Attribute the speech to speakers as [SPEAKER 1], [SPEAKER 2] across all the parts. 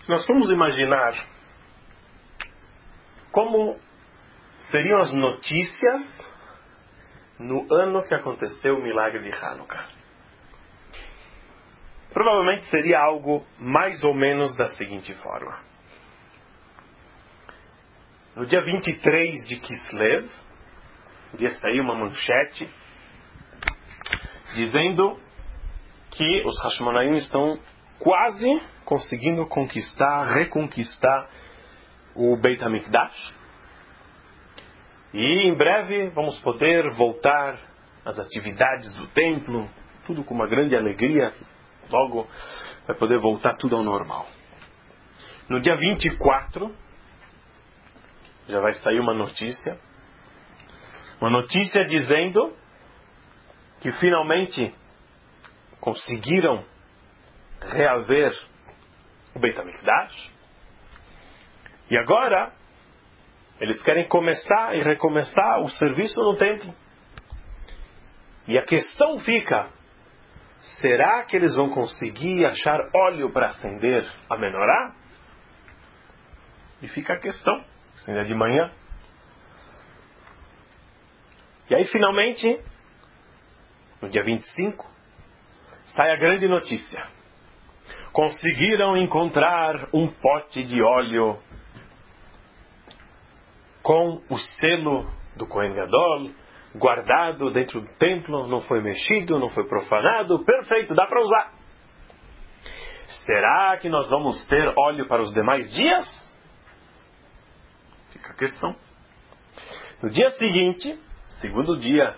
[SPEAKER 1] nós vamos imaginar como seriam as notícias no ano que aconteceu o milagre de Hanukkah. Provavelmente seria algo mais ou menos da seguinte forma. No dia 23 de Kislev, iria sair uma manchete dizendo que os Hashmonaim estão quase conseguindo reconquistar o Beit HaMikdash. E em breve vamos poder voltar às atividades do templo, tudo com uma grande alegria. Logo vai poder voltar tudo ao normal. No dia 24, já vai sair uma notícia dizendo que finalmente conseguiram reaver o Beit HaMikdash. E agora eles querem começar e recomeçar o serviço no templo. E a questão fica: será que eles vão conseguir achar óleo para acender a menorá? E fica a questão, se ainda é de manhã. E aí finalmente, no dia 25, sai a grande notícia. Conseguiram encontrar um pote de óleo com o selo do Kohen Gadol, guardado dentro do templo, não foi mexido, não foi profanado, perfeito, dá para usar. Será que nós vamos ter óleo para os demais dias? Fica a questão. No dia seguinte, segundo dia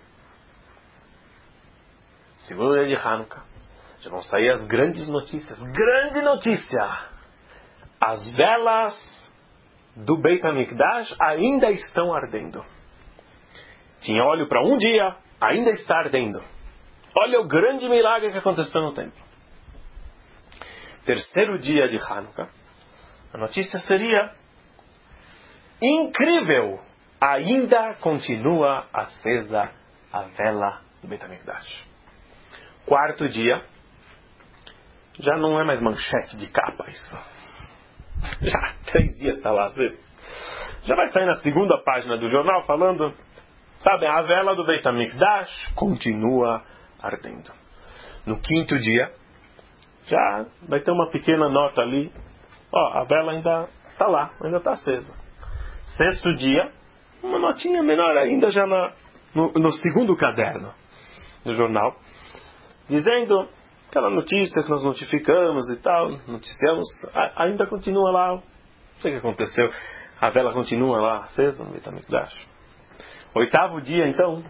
[SPEAKER 1] de Hanukkah, já vão sair as grandes notícias. Grande notícia! As velas do Beit HaMikdash ainda estão ardendo. Tinha óleo para um dia, ainda está ardendo. Olha o grande milagre que aconteceu no templo. Terceiro dia de Hanukkah, a notícia seria: incrível! Ainda continua acesa a vela do Beit HaMikdash. Quarto dia, já não é mais manchete de capa isso. Já 3 dias está lá às vezes. Já vai sair na segunda página do jornal falando, sabe, a vela do Beit HaMikdash continua ardendo. No quinto dia, já vai ter uma pequena nota ali. A vela ainda está lá, ainda está acesa. Sexto dia, uma notinha menor ainda já no segundo caderno do jornal, dizendo aquela notícia que nós notificamos e tal, noticiamos, ainda continua lá. Não sei o que aconteceu. A vela continua lá acesa no Beit HaMikdash. Oitavo dia, então,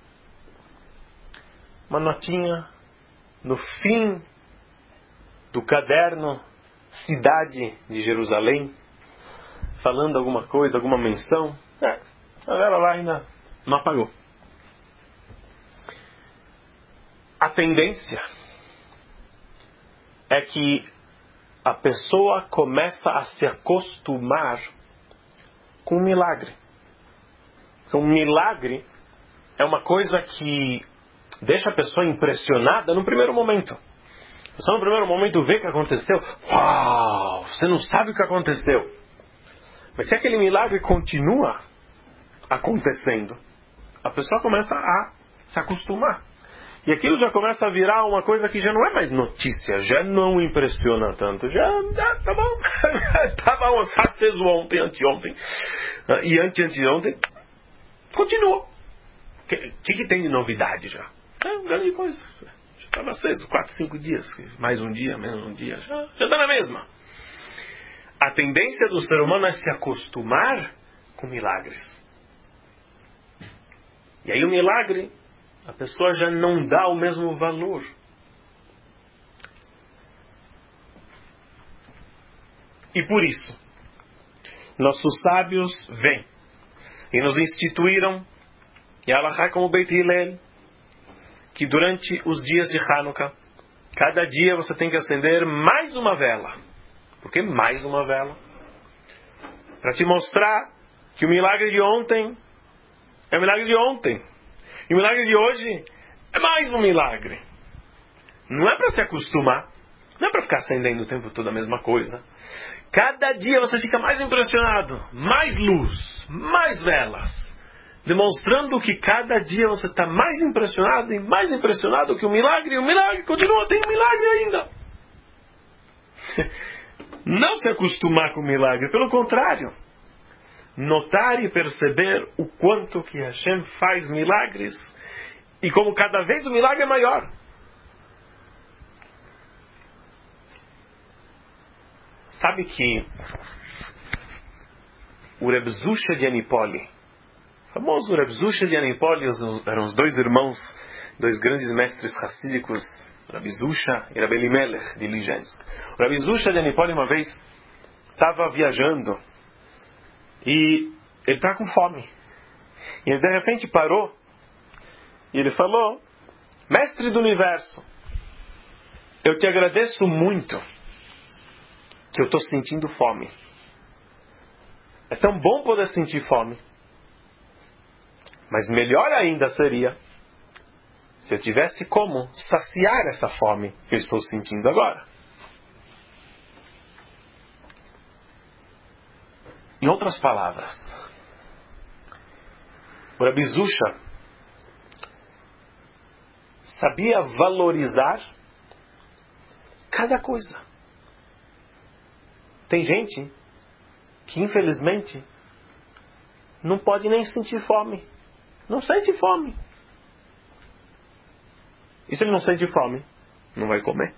[SPEAKER 1] uma notinha no fim do caderno Cidade de Jerusalém, falando alguma coisa, alguma menção. A vela lá ainda não apagou. A tendência é que a pessoa começa a se acostumar com o milagre. Um milagre é uma coisa que deixa a pessoa impressionada no primeiro momento. A pessoa no primeiro momento vê o que aconteceu. Uau! Você não sabe o que aconteceu. Mas se aquele milagre continua acontecendo, a pessoa começa a se acostumar. E aquilo já começa a virar uma coisa que já não é mais notícia, já não impressiona tanto. Tá bom, tá bom, aceso ontem, anteontem, e anteontem, continua. O que tem de novidade já? Grande coisa. Já estava aceso 4, 5 dias, mais um dia, menos um dia, já está na mesma. A tendência do ser humano é se acostumar com milagres. E aí o milagre, a pessoa já não dá o mesmo valor. E por isso, nossos sábios vêm e nos instituíram, e Alahá como Beit Hillel, que durante os dias de Hanukkah, cada dia você tem que acender mais uma vela. Por que mais uma vela? Para te mostrar que o milagre de ontem é o milagre de ontem. E o milagre de hoje é mais um milagre. Não é para se acostumar. Não é para ficar acendendo o tempo todo a mesma coisa. Cada dia você fica mais impressionado. Mais luz, mais velas. Demonstrando que cada dia você está mais impressionado e mais impressionado que o milagre. E o milagre continua, tem um milagre ainda. Não se acostumar com o milagre. Pelo contrário. Notar e perceber o quanto que Hashem faz milagres. E como cada vez o milagre é maior. Sabe que o Reb Zusha de Anipoli, o famoso Reb Zusha de Anipoli, eram os dois irmãos, dois grandes mestres racídicos, Reb Zusha e Reb Elimelech de Lijensk. O Reb Zusha de Anipoli uma vez estava viajando e ele estava com fome. E ele de repente parou e ele falou: Mestre do Universo, eu te agradeço muito que eu estou sentindo fome. É tão bom poder sentir fome. Mas melhor ainda seria se eu tivesse como saciar essa fome que eu estou sentindo agora. Em outras palavras, o Rabi Zusha sabia valorizar cada coisa. Tem gente que, infelizmente, não pode nem sentir fome. Não sente fome. E se ele não sente fome, não vai comer.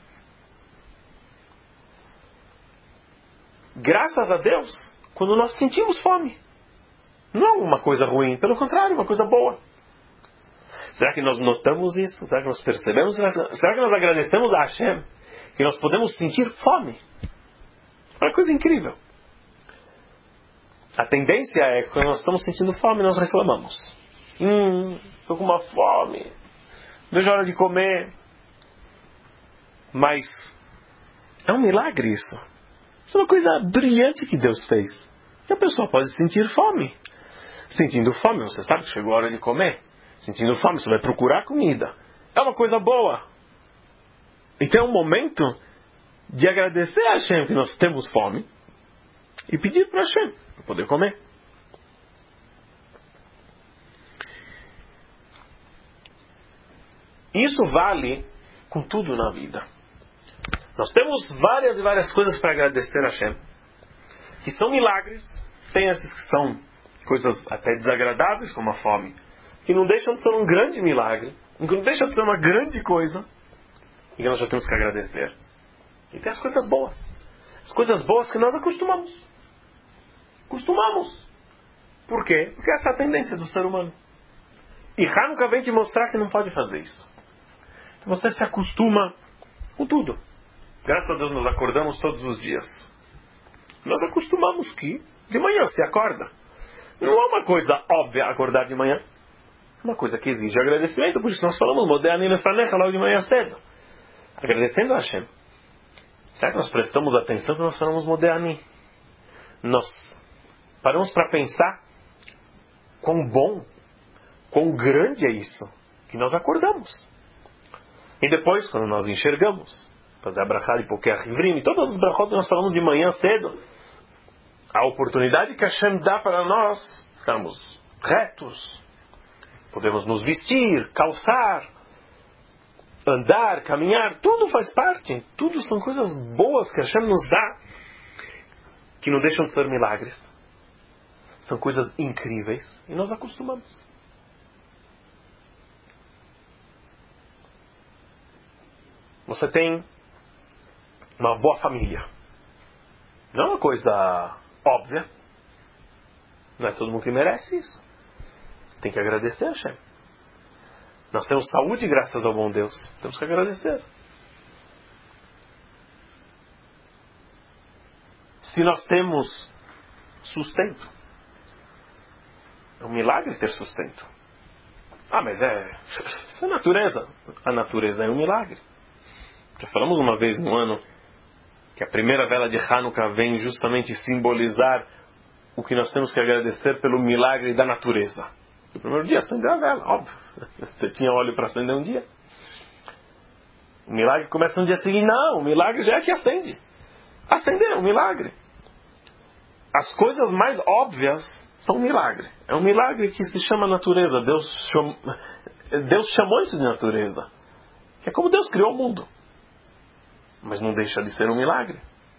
[SPEAKER 1] Graças a Deus, quando nós sentimos fome, não é uma coisa ruim, pelo contrário, uma coisa boa. Será que nós notamos isso? Será que nós percebemos? Será que nós agradecemos a Hashem que nós podemos sentir fome? É uma coisa incrível. A tendência é que quando nós estamos sentindo fome, nós reclamamos. Estou com uma fome. Vejo a hora de comer. Mas é um milagre isso. Isso é uma coisa brilhante que Deus fez. Que a pessoa pode sentir fome. Sentindo fome, você sabe que chegou a hora de comer. Sentindo fome, você vai procurar comida. É uma coisa boa. Então é um momento de agradecer a Hashem que nós temos fome e pedir para Hashem para poder comer. Isso vale com tudo na vida. Nós temos várias e várias coisas para agradecer a Hashem, que são milagres. Tem esses que são coisas até desagradáveis, como a fome, que não deixam de ser um grande milagre, que não deixam de ser uma grande coisa, e que nós já temos que agradecer. E tem as coisas boas. As coisas boas que nós acostumamos. Acostumamos. Por quê? Porque essa é a tendência do ser humano. E Hanukkah vem te mostrar que não pode fazer isso. Então você se acostuma com tudo. Graças a Deus nós acordamos todos os dias. Nós acostumamos que de manhã se acorda. Não é uma coisa óbvia acordar de manhã. É uma coisa que exige agradecimento. Por isso nós falamos Modéani Lefanecha logo de manhã cedo. Agradecendo a Hashem. Será que nós prestamos atenção que nós falamos Modéani? Nós paramos para pensar quão bom, quão grande é isso que nós acordamos. E depois, quando nós enxergamos, fazer a brachá de Pokeach Ivrim, e todas as brachot que nós falamos de manhã cedo, a oportunidade que Hashem dá para nós ficarmos retos, podemos nos vestir, calçar, andar, caminhar, tudo faz parte, tudo são coisas boas que Hashem nos dá, que não deixam de ser milagres. São coisas incríveis e nós acostumamos. Você tem uma boa família. Não é uma coisa óbvia. Não é todo mundo que merece isso. Tem que agradecer a Hashem. Nós temos saúde graças ao bom Deus. Temos que agradecer. Se nós temos sustento, é um milagre ter sustento. Mas isso é natureza. A natureza é um milagre. Já falamos uma vez no ano que a primeira vela de Hanukkah vem justamente simbolizar o que nós temos que agradecer pelo milagre da natureza. O primeiro dia acendeu a vela, óbvio. Você tinha óleo para acender um dia. O milagre começa no dia seguinte. Não, o milagre já é que acende. Acender é um milagre. As coisas mais óbvias são um milagre. É um milagre que se chama natureza. Deus chamou isso de natureza. É como Deus criou o mundo. Mas não deixa de ser um milagre.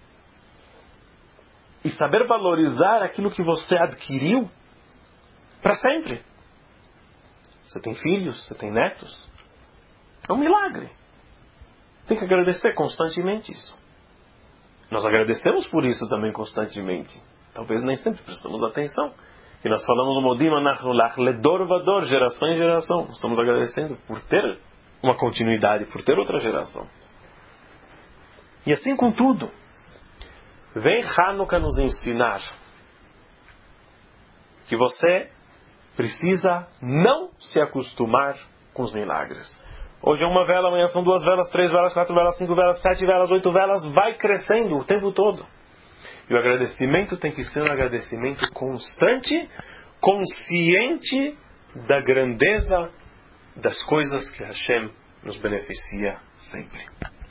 [SPEAKER 1] E saber valorizar aquilo que você adquiriu para sempre. Você tem filhos, você tem netos. É um milagre. Tem que agradecer constantemente isso. Nós agradecemos por isso também constantemente. Talvez nem sempre prestamos atenção. E nós falamos no Modim Anachnu Lach, Ledor Vador, geração em geração. Estamos agradecendo por ter uma continuidade, por ter outra geração. E assim com tudo. Vem Hanukkah nos ensinar que você precisa não se acostumar com os milagres. Hoje é uma vela, amanhã são 2 velas, 3 velas, 4 velas, 5 velas, 7 velas, 8 velas, vai crescendo o tempo todo. E o agradecimento tem que ser um agradecimento constante, consciente da grandeza das coisas que Hashem nos beneficia sempre.